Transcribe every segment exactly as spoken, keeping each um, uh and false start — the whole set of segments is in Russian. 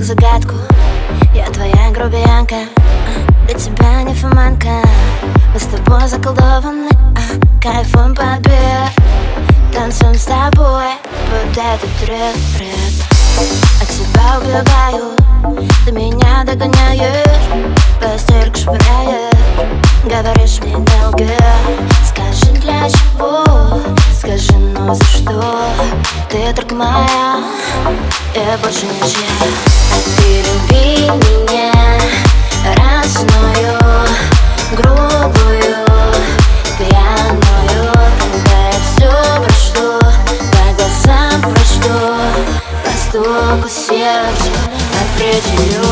загадку. Я твоя грубиянка, для тебя не фоманка. Мы с тобой заколдованы, кайфом подбит. Танцуем с тобой под этот трек. От тебя убегаю, ты меня догоняешь, постельку швыряешь, говоришь мне не лги. Скажи, для чего, скажи, ну за что? Ты только моя, я больше ничья. А ты люби меня разную, грубую, пьяную. Когда я все прочту, по глазам прочту, по стуку сердца определю.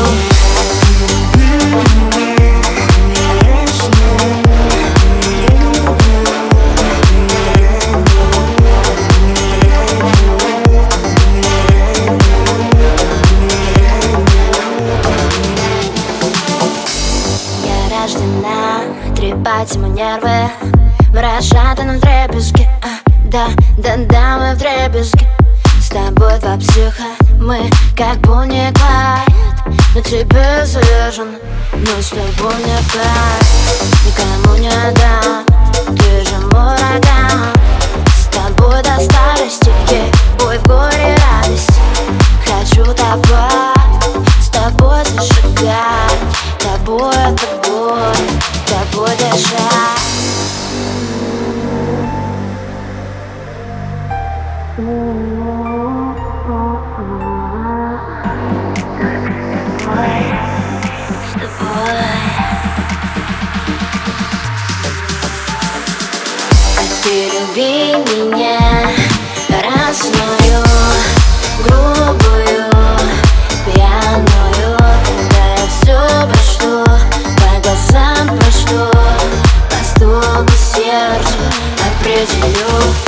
Трепать ему нервы, мы расшатаны в дребезги. Да, да, да, мы в дребезги. С тобой два психа, мы как Бонни и Клайд. На тебе заряжен, но с тобой не в кайф. Никому не отдам, ты же мой ураган. С тобой до старости, ей бой в горе и радости. Хочу тобой, с тобой зажигать, тобой, тобой, тобой дышать. С тобой. А ты люби меня разную, грубую, пьяную. Когда я все прочту, по глазам прочту, по стуку сердца определю.